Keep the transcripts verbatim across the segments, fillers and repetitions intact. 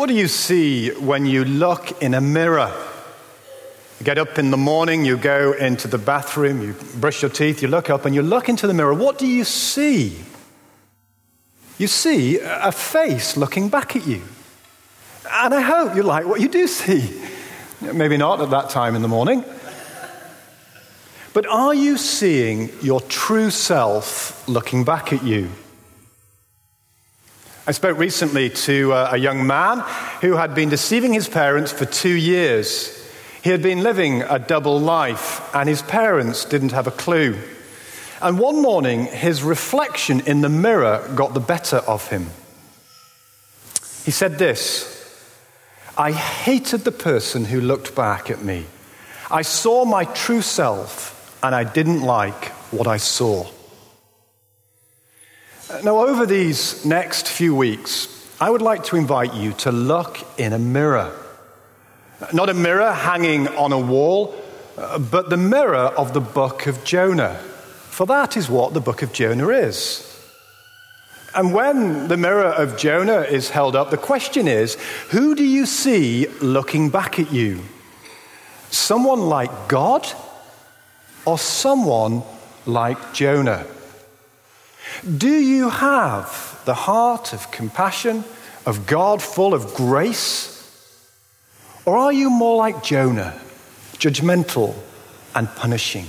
What do you see when you look in a mirror? You get up in the morning, you go into the bathroom, you brush your teeth, you look up and you look into the mirror. What do you see? You see a face looking back at you. And I hope you like what you do see. Maybe not at that time in the morning. But are you seeing your true self looking back at you? I spoke recently to a young man who had been deceiving his parents for two years. He had been living a double life, and his parents didn't have a clue. And one morning, his reflection in the mirror got the better of him. He said this, "I hated the person who looked back at me. I saw my true self, and I didn't like what I saw." Now, over these next few weeks, I would like to invite you to look in a mirror. Not a mirror hanging on a wall, but the mirror of the book of Jonah. For that is what the book of Jonah is. And when the mirror of Jonah is held up, the question is, who do you see looking back at you? Someone like God or someone like Jonah? Do you have the heart of compassion, of God full of grace? Or are you more like Jonah, judgmental and punishing?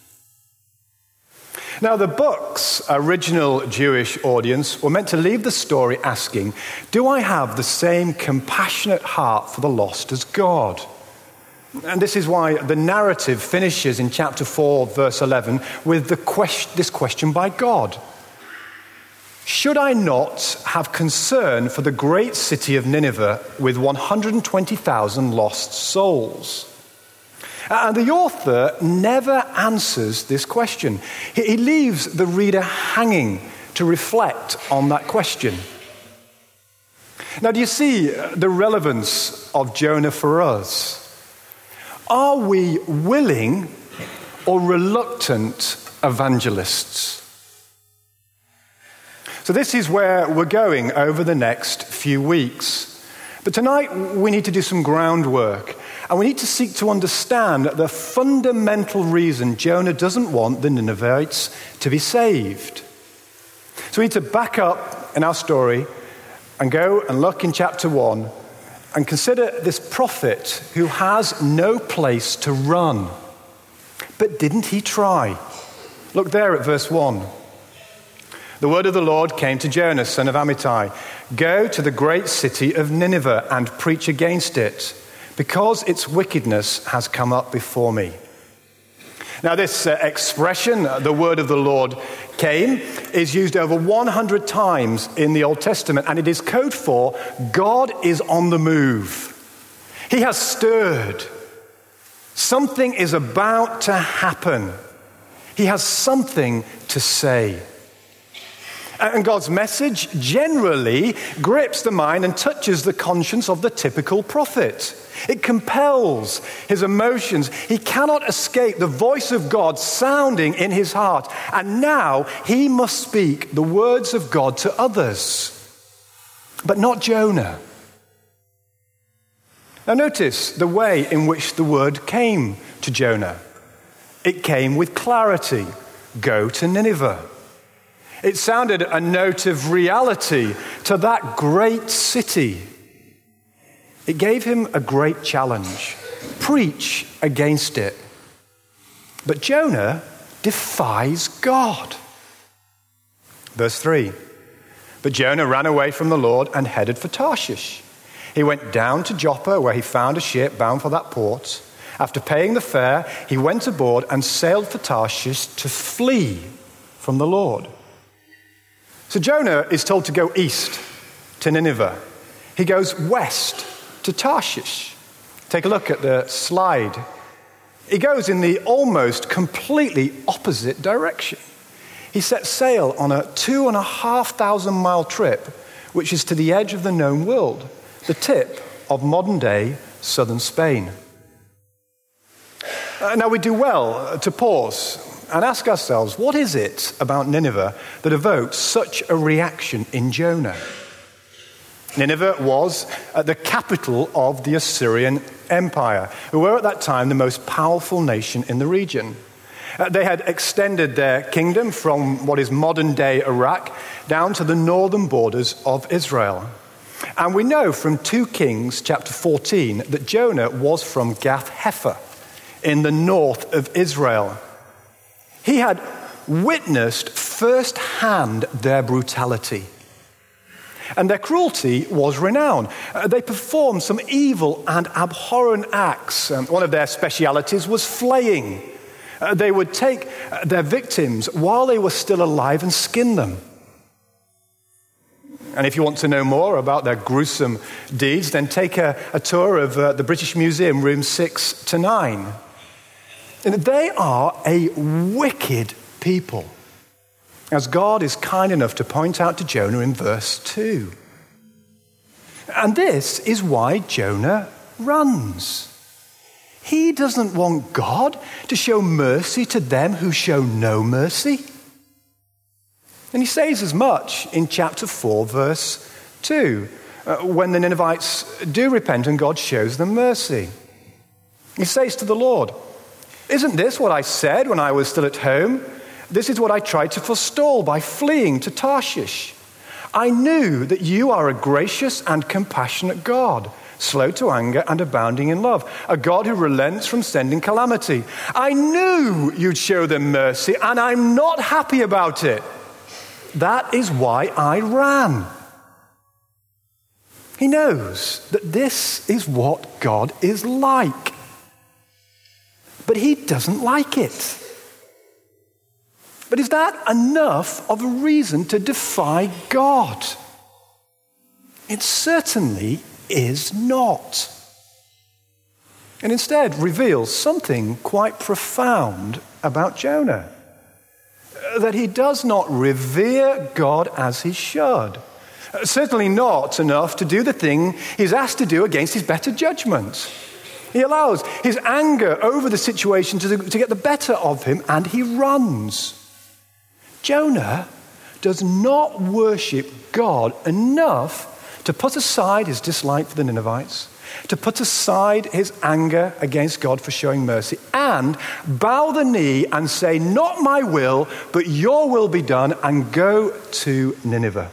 Now, the book's original Jewish audience were meant to leave the story asking, do I have the same compassionate heart for the lost as God? And this is why the narrative finishes in chapter four, verse eleven, with the question, this question by God. Should I not have concern for the great city of Nineveh with one hundred twenty thousand lost souls? And the author never answers this question. He leaves the reader hanging to reflect on that question. Now, do you see the relevance of Jonah for us? Are we willing or reluctant evangelists? So this is where we're going over the next few weeks. But tonight we need to do some groundwork, and we need to seek to understand the fundamental reason Jonah doesn't want the Ninevites to be saved. So we need to back up in our story and go and look in chapter one and consider this prophet who has no place to run. But didn't he try? Look there at verse one. The word of the Lord came to Jonah, son of Amittai. Go to the great city of Nineveh and preach against it, because its wickedness has come up before me. Now, this uh, expression, uh, the word of the Lord came, is used over one hundred times in the Old Testament, and it is code for God is on the move. He has stirred. Something is about to happen. He has something to say. And God's message generally grips the mind and touches the conscience of the typical prophet. It compels his emotions. He cannot escape the voice of God sounding in his heart. And now he must speak the words of God to others. But not Jonah. Now notice the way in which the word came to Jonah. It came with clarity. Go to Nineveh. It sounded a note of reality to that great city. It gave him a great challenge. Preach against it. But Jonah defies God. Verse three. But Jonah ran away from the Lord and headed for Tarshish. He went down to Joppa, where he found a ship bound for that port. After paying the fare, he went aboard and sailed for Tarshish to flee from the Lord. So Jonah is told to go east to Nineveh. He goes west to Tarshish. Take a look at the slide. He goes in the almost completely opposite direction. He sets sail on a two and a half thousand mile trip, which is to the edge of the known world, the tip of modern day southern Spain. Uh, now we do well to pause and ask ourselves, what is it about Nineveh that evokes such a reaction in Jonah? Nineveh was uh, the capital of the Assyrian Empire, who were at that time the most powerful nation in the region. Uh, they had extended their kingdom from what is modern-day Iraq down to the northern borders of Israel. And we know from Second Kings chapter fourteen that Jonah was from Gath-hepher in the north of Israel. He had witnessed firsthand their brutality. And their cruelty was renowned. Uh, they performed some evil and abhorrent acts. Um, one of their specialities was flaying. Uh, they would take uh, their victims while they were still alive and skin them. And if you want to know more about their gruesome deeds, then take a, a tour of uh, the British Museum, rooms six to nine. And they are a wicked people, as God is kind enough to point out to Jonah in verse two. And this is why Jonah runs. He doesn't want God to show mercy to them who show no mercy. And he says as much in chapter four, verse two, uh, when the Ninevites do repent and God shows them mercy. He says to the Lord, "Isn't this what I said when I was still at home? This is what I tried to forestall by fleeing to Tarshish. I knew that you are a gracious and compassionate God, slow to anger and abounding in love, a God who relents from sending calamity. I knew you'd show them mercy, and I'm not happy about it. That is why I ran." He knows that this is what God is like. But he doesn't like it. But is that enough of a reason to defy God? It certainly is not. And instead reveals something quite profound about Jonah. That he does not revere God as he should. Certainly not enough to do the thing he's asked to do against his better judgment. He allows his anger over the situation to, to get the better of him, and he runs. Jonah does not worship God enough to put aside his dislike for the Ninevites, to put aside his anger against God for showing mercy, and bow the knee and say, "Not my will, but your will be done," and go to Nineveh.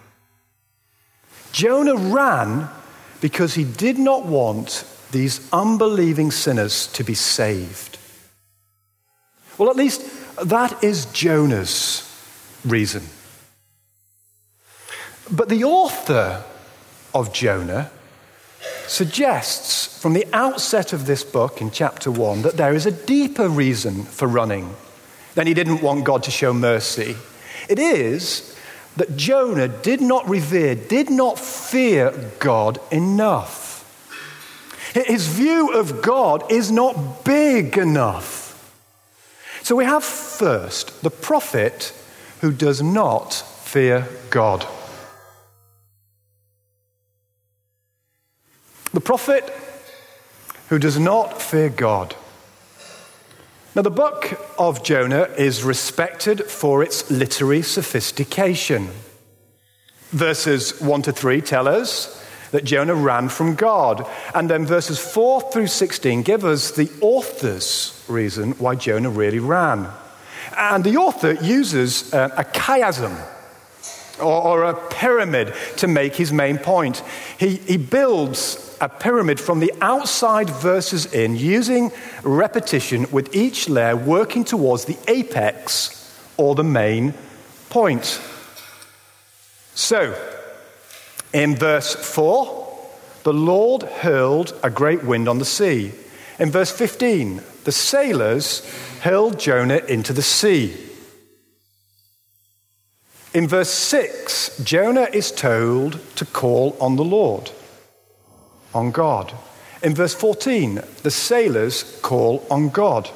Jonah ran because he did not want these unbelieving sinners to be saved. Well, at least that is Jonah's reason. But the author of Jonah suggests from the outset of this book in chapter one that there is a deeper reason for running than he didn't want God to show mercy. It is that Jonah did not revere, did not fear God enough. His view of God is not big enough. So we have first the prophet who does not fear God. The prophet who does not fear God. Now, the book of Jonah is respected for its literary sophistication. Verses one to three tell us that Jonah ran from God. And then verses four through sixteen give us the author's reason why Jonah really ran. And the author uses uh, a chiasm, or, or a pyramid, to make his main point. He, he builds a pyramid from the outside verses in, using repetition, with each layer working towards the apex or the main point. So, in verse four, the Lord hurled a great wind on the sea. In verse fifteen, the sailors hurled Jonah into the sea. In verse six, Jonah is told to call on the Lord, on God. In verse fourteen, the sailors call on God.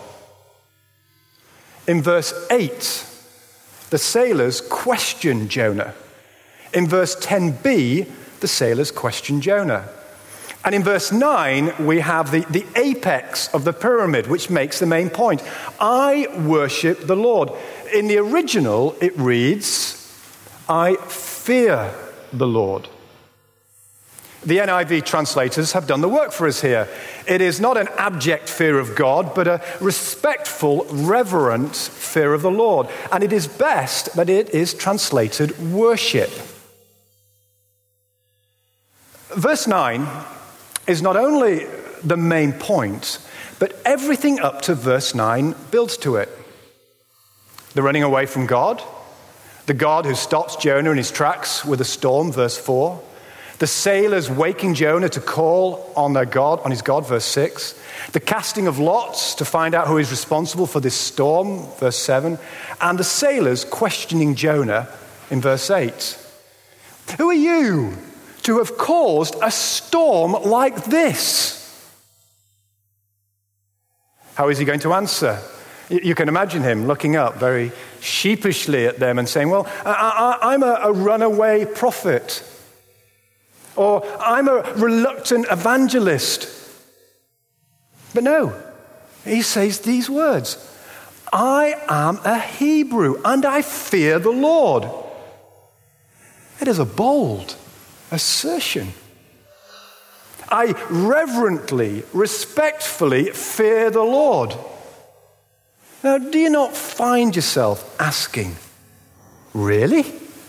In verse eight, the sailors question Jonah. In verse ten b, the sailors question Jonah. And in verse nine, we have the, the apex of the pyramid, which makes the main point. I worship the Lord. In the original, it reads, I fear the Lord. The N I V translators have done the work for us here. It is not an abject fear of God, but a respectful, reverent fear of the Lord. And it is best that it is translated worship. Verse nine is not only the main point, but everything up to verse nine builds to it. The running away from God, the God who stops Jonah in his tracks with a storm, verse four. The sailors waking Jonah to call on their God, on his God, verse six. The casting of lots to find out who is responsible for this storm, verse seven. And the sailors questioning Jonah in verse eight. Who are you to have caused a storm like this? How is he going to answer? You can imagine him looking up very sheepishly at them and saying, well, I, I, I'm a, a runaway prophet. Or I'm a reluctant evangelist. But no, he says these words. I am a Hebrew and I fear the Lord. It is a bold assertion. I reverently, respectfully fear the Lord. Now, do you not find yourself asking, really?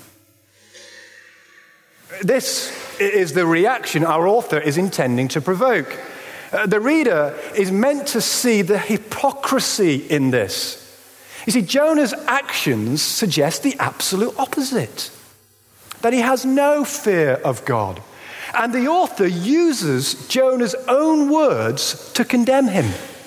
This is the reaction our author is intending to provoke. Uh, the reader is meant to see the hypocrisy in this. You see, Jonah's actions suggest the absolute opposite, that he has no fear of God. And the author uses Jonah's own words to condemn him.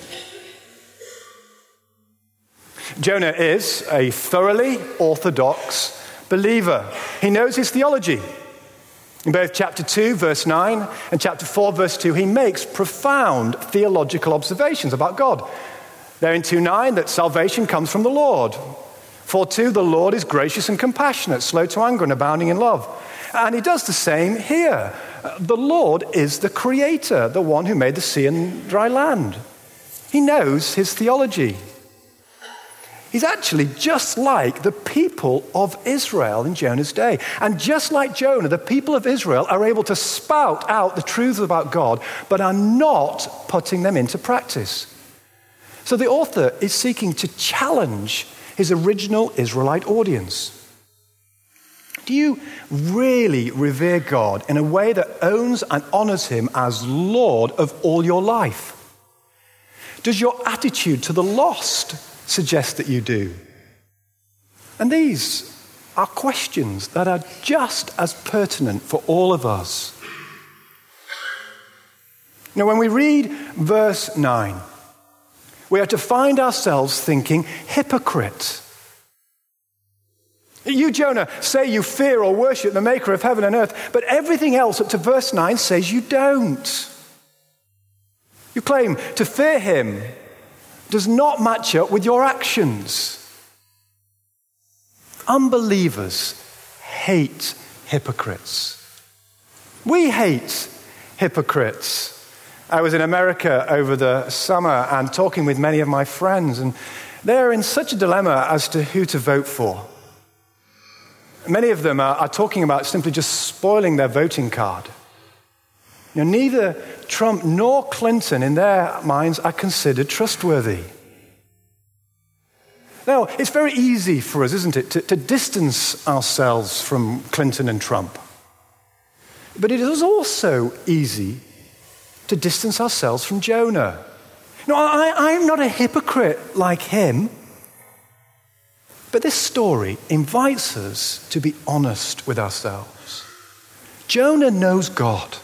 Jonah is a thoroughly orthodox believer. He knows his theology. In both chapter two, verse nine, and chapter four, verse two, he makes profound theological observations about God. There in two nine, that salvation comes from the Lord. four two, the Lord is gracious and compassionate, slow to anger and abounding in love. And he does the same here. The Lord is the creator, the one who made the sea and dry land. He knows his theology. He's actually just like the people of Israel in Jonah's day. And just like Jonah, the people of Israel are able to spout out the truths about God, but are not putting them into practice. So the author is seeking to challenge his original Israelite audience. Do you really revere God in a way that owns and honors him as Lord of all your life? Does your attitude to the lost suggest that you do? And these are questions that are just as pertinent for all of us. Now, when we read verse nine, we are to find ourselves thinking, hypocrite. You, Jonah, say you fear or worship the maker of heaven and earth, but everything else up to verse nine says you don't. You claim to fear him does not match up with your actions. Unbelievers hate hypocrites. We hate hypocrites. I was in America over the summer and talking with many of my friends, and they're in such a dilemma as to who to vote for. Many of them are, are talking about simply just spoiling their voting card. You know, neither Trump nor Clinton, in their minds, are considered trustworthy. Now, it's very easy for us, isn't it, to, to distance ourselves from Clinton and Trump. But it is also easy to distance ourselves from Jonah. No, I, I'm not a hypocrite like him. But this story invites us to be honest with ourselves. Jonah knows God.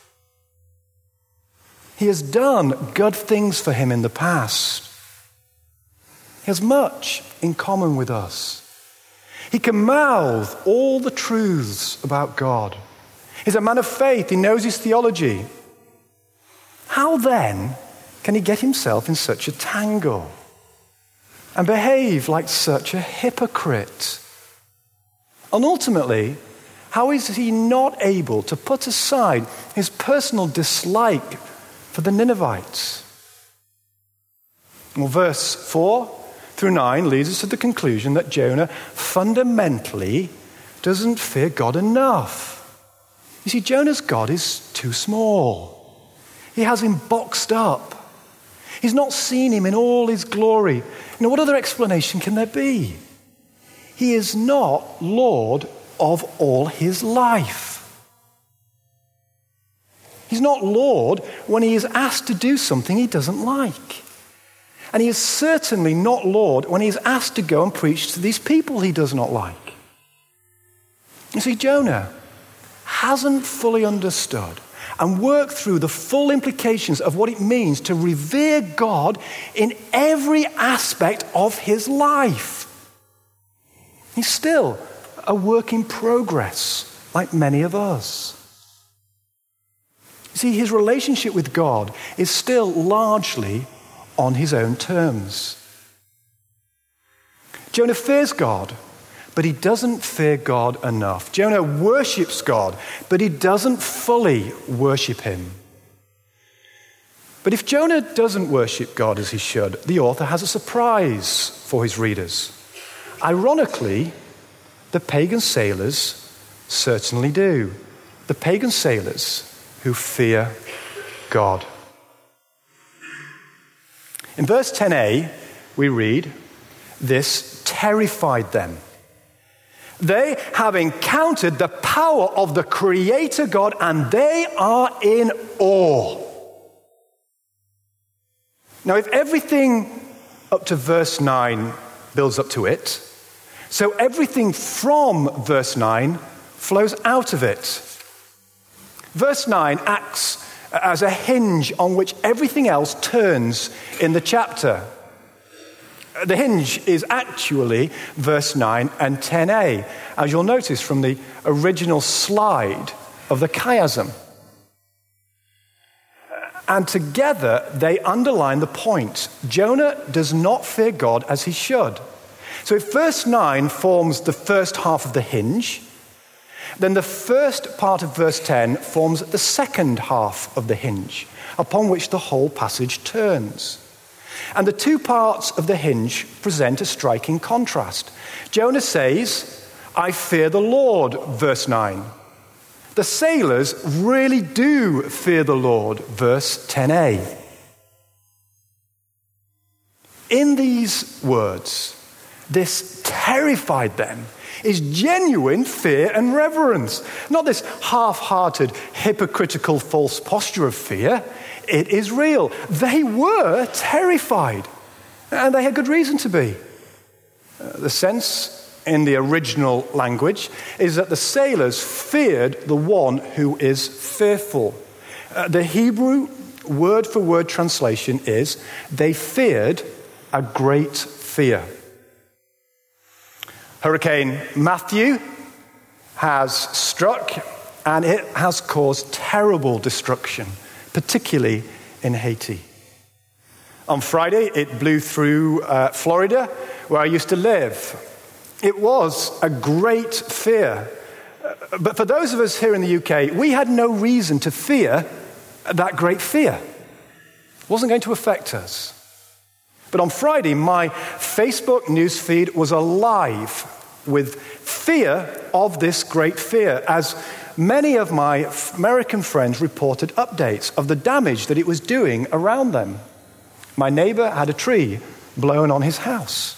He has done good things for him in the past. He has much in common with us. He can mouth all the truths about God. He's a man of faith. He knows his theology. How then can he get himself in such a tangle and behave like such a hypocrite? And ultimately, how is he not able to put aside his personal dislike for the Ninevites? Well, verse four through nine leads us to the conclusion that Jonah fundamentally doesn't fear God enough. You see, Jonah's God is too small. He has him boxed up. He's not seen him in all his glory. You know, what other explanation can there be? He is not Lord of all his life. He's not Lord when he is asked to do something he doesn't like. And he is certainly not Lord when he is asked to go and preach to these people he does not like. You see, Jonah hasn't fully understood and worked through the full implications of what it means to revere God in every aspect of his life. He's still a work in progress, like many of us. You see, his relationship with God is still largely on his own terms. Jonah fears God, but he doesn't fear God enough. Jonah worships God, but he doesn't fully worship him. But if Jonah doesn't worship God as he should, the author has a surprise for his readers. Ironically, the pagan sailors certainly do. The pagan sailors who fear God. In verse ten a, we read, "This terrified them. They have encountered the power of the Creator God, and they are in awe." Now, if everything up to verse nine builds up to it, so everything from verse nine flows out of it. Verse nine acts as a hinge on which everything else turns in the chapter. The hinge is actually verse nine and ten a, as you'll notice from the original slide of the chiasm. And together they underline the point. Jonah does not fear God as he should. So if verse nine forms the first half of the hinge, then the first part of verse ten forms the second half of the hinge, upon which the whole passage turns. And the two parts of the hinge present a striking contrast. Jonah says, "I fear the Lord," verse nine. The sailors really do fear the Lord, verse ten a. In these words, this terrified them is genuine fear and reverence. Not this half-hearted, hypocritical, false posture of fear. It is real. They were terrified, and they had good reason to be. Uh, the sense in the original language is that the sailors feared the one who is fearful. Uh, the Hebrew word-for-word translation is, they feared a great fear. Hurricane Matthew has struck, and it has caused terrible destruction, particularly in Haiti. On Friday, it blew through uh, Florida, where I used to live. It was a great fear. Uh, but for those of us here in the U K, we had no reason to fear that great fear. It wasn't going to affect us. But on Friday, my Facebook newsfeed was alive with fear of this great fear, as many of my American friends reported updates of the damage that it was doing around them. My neighbor had a tree blown on his house.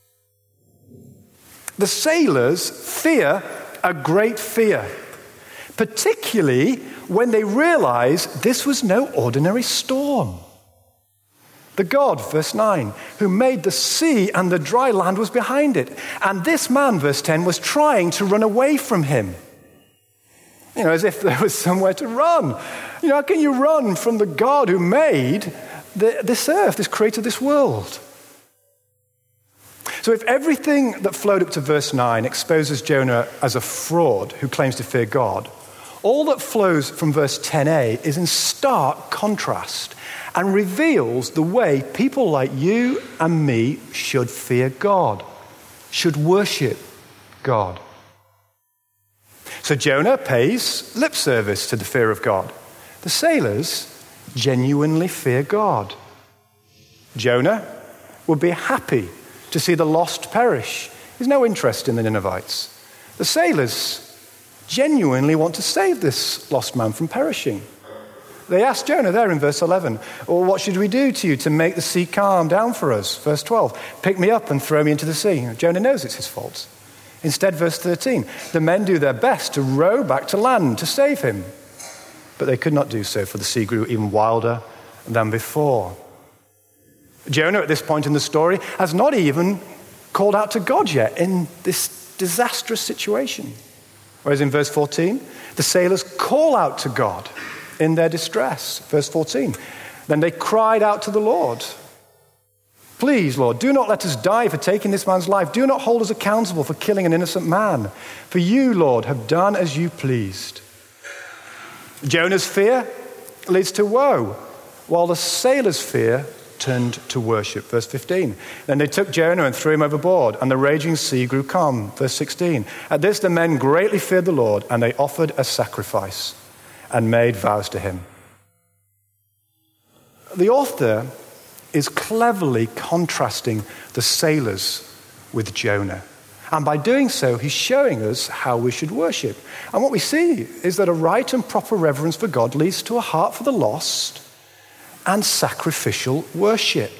The sailors fear a great fear, particularly when they realize this was no ordinary storm. The God, verse nine, who made the sea and the dry land was behind it. And this man, verse ten, was trying to run away from him. You know, as if there was somewhere to run. You know, how can you run from the God who made the, this earth, this created this world? So if everything that flowed up to verse nine exposes Jonah as a fraud who claims to fear God, all that flows from verse ten a is in stark contrast and reveals the way people like you and me should fear God, should worship God. So Jonah pays lip service to the fear of God. The sailors genuinely fear God. Jonah would be happy to see the lost perish. He has no interest in the Ninevites. The sailors genuinely want to save this lost man from perishing. They asked Jonah there in verse eleven, well, what should we do to you to make the sea calm down for us? Verse twelve, pick me up and throw me into the sea. Jonah knows it's his fault. Instead, verse thirteen, the men do their best to row back to land to save him. But they could not do so, for the sea grew even wilder than before. Jonah, at this point in the story, has not even called out to God yet in this disastrous situation. Whereas in verse fourteen, the sailors call out to God in their distress. Verse fourteen, then they cried out to the Lord. Please, Lord, do not let us die for taking this man's life. Do not hold us accountable for killing an innocent man. For you, Lord, have done as you pleased. Jonah's fear leads to woe, while the sailors' fear turned to worship. Verse fifteen. Then they took Jonah and threw him overboard, and the raging sea grew calm. Verse sixteen. At this the men greatly feared the Lord, and they offered a sacrifice and made vows to him. The author is cleverly contrasting the sailors with Jonah. And by doing so, he's showing us how we should worship. And what we see is that a right and proper reverence for God leads to a heart for the lost and sacrificial worship,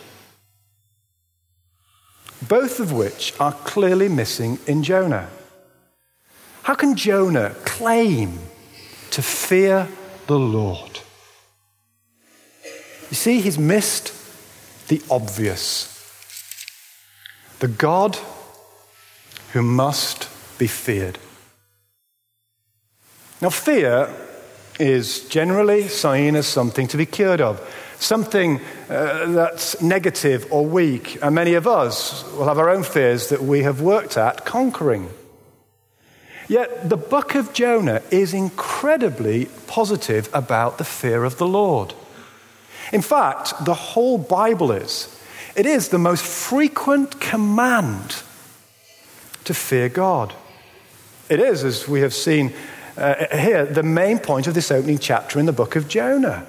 both of which are clearly missing in Jonah. How can Jonah claim to fear the Lord? You see, he's missed the obvious. The God who must be feared. Now, fear is generally seen as something to be cured of, something uh, that's negative or weak, and many of us will have our own fears that we have worked at conquering. Yet the book of Jonah is incredibly positive about the fear of the Lord. In fact, the whole Bible is. It is the most frequent command to fear God. It is, as we have seen uh, here, the main point of this opening chapter in the book of Jonah.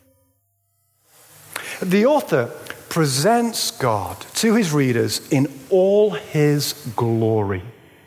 The author presents God to his readers in all his glory.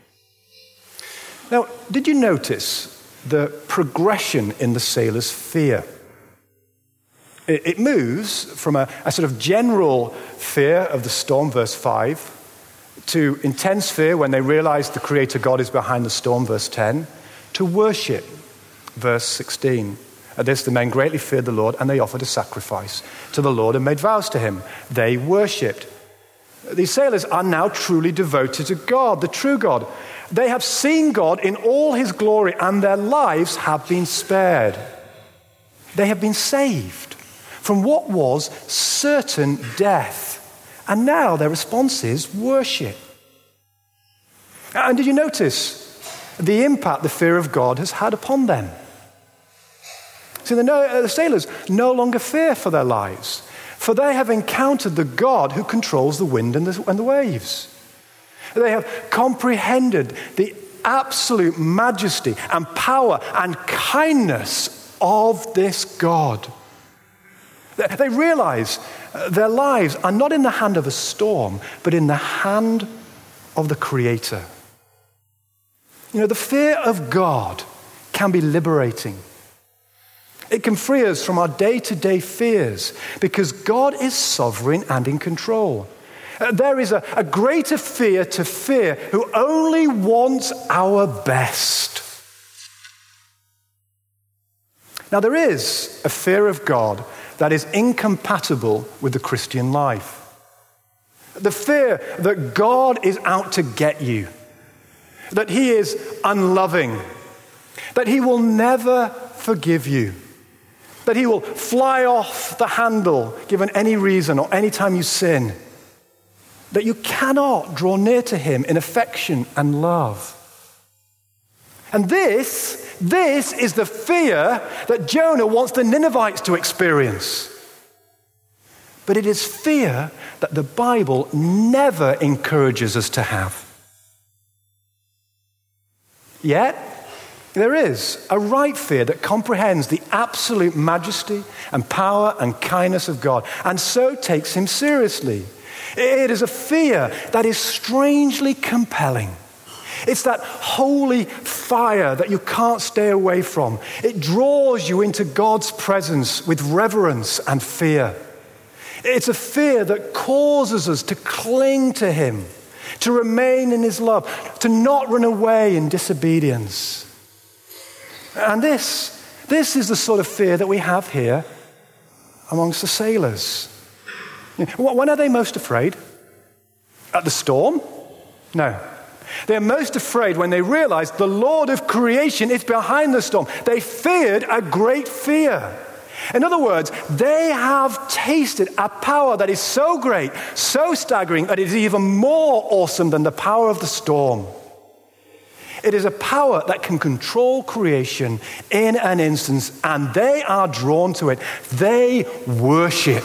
Now, did you notice the progression in the sailors' fear? It, it moves from a, a sort of general fear of the storm, verse five, to intense fear when they realize the Creator God is behind the storm, verse ten, to worship, verse sixteen. At this, the men greatly feared the Lord, and they offered a sacrifice to the Lord and made vows to him. They worshipped. These sailors are now truly devoted to God, the true God. They have seen God in all his glory, and their lives have been spared. They have been saved from what was certain death. And now their response is worship. And did you notice the impact the fear of God has had upon them? See, the, no, the sailors no longer fear for their lives, for they have encountered the God who controls the wind and the, and the waves. They have comprehended the absolute majesty and power and kindness of this God. They realize their lives are not in the hand of a storm, but in the hand of the Creator. You know, the fear of God can be liberating. It can free us from our day-to-day fears because God is sovereign and in control. Uh, there is a, a greater fear to fear who only wants our best. Now, there is a fear of God that is incompatible with the Christian life. The fear that God is out to get you, that he is unloving, that he will never forgive you, that he will fly off the handle given any reason or any time you sin, that you cannot draw near to him in affection and love. And this, this is the fear that Jonah wants the Ninevites to experience. But it is fear that the Bible never encourages us to have. Yet, there is a right fear that comprehends the absolute majesty and power and kindness of God, and so takes him seriously. It is a fear that is strangely compelling. It's that holy fire that you can't stay away from. It draws you into God's presence with reverence and fear. It's a fear that causes us to cling to him, to remain in his love, to not run away in disobedience. And this, this is the sort of fear that we have here amongst the sailors. When are they most afraid? At the storm? No. They're most afraid when they realize the Lord of creation is behind the storm. They feared a great fear. In other words, they have tasted a power that is so great, so staggering, that it is even more awesome than the power of the storm. It is a power that can control creation in an instant, and they are drawn to it. They worship.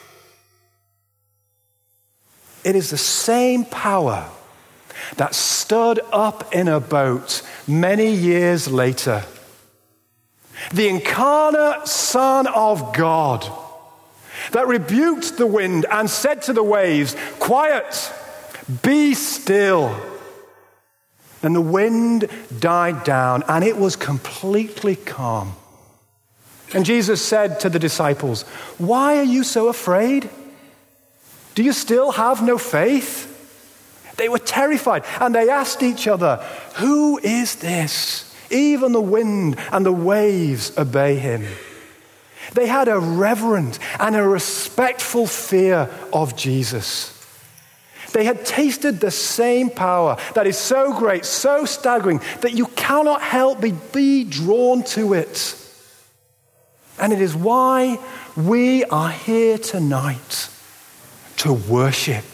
It is the same power that stood up in a boat many years later. The incarnate Son of God that rebuked the wind and said to the waves, "Quiet, be still." And the wind died down and it was completely calm. And Jesus said to the disciples, "Why are you so afraid? Do you still have no faith?" They were terrified and they asked each other, "Who is this? Even the wind and the waves obey him." They had a reverent and a respectful fear of Jesus. They had tasted the same power that is so great, so staggering, that you cannot help but be drawn to it. And it is why we are here tonight, to worship.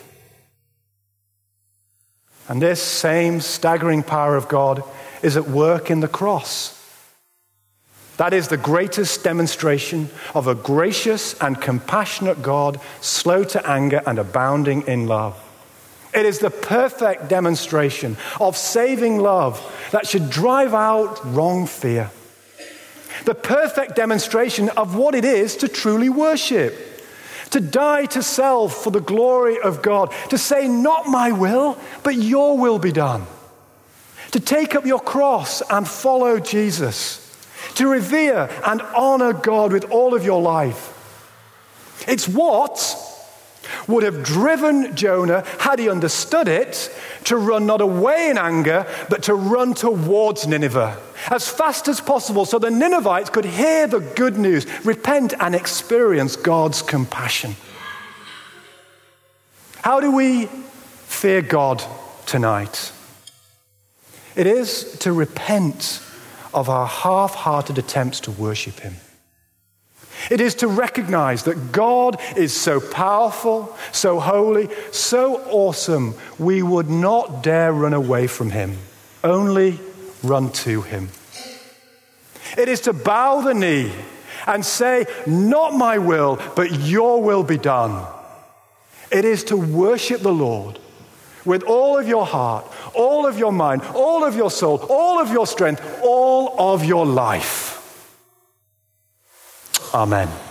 And this same staggering power of God is at work in the cross. That is the greatest demonstration of a gracious and compassionate God, slow to anger and abounding in love. It is the perfect demonstration of saving love that should drive out wrong fear. The perfect demonstration of what it is to truly worship. To die to self for the glory of God. To say, "Not my will, but your will be done." To take up your cross and follow Jesus. To revere and honor God with all of your life. It's what would have driven Jonah, had he understood it, to run not away in anger, but to run towards Nineveh as fast as possible so the Ninevites could hear the good news, repent, and experience God's compassion. How do we fear God tonight? It is to repent of our half-hearted attempts to worship him. It is to recognize that God is so powerful, so holy, so awesome, we would not dare run away from him, only run to him. It is to bow the knee and say, "Not my will, but your will be done." It is to worship the Lord with all of your heart, all of your mind, all of your soul, all of your strength, all of your life. Amen.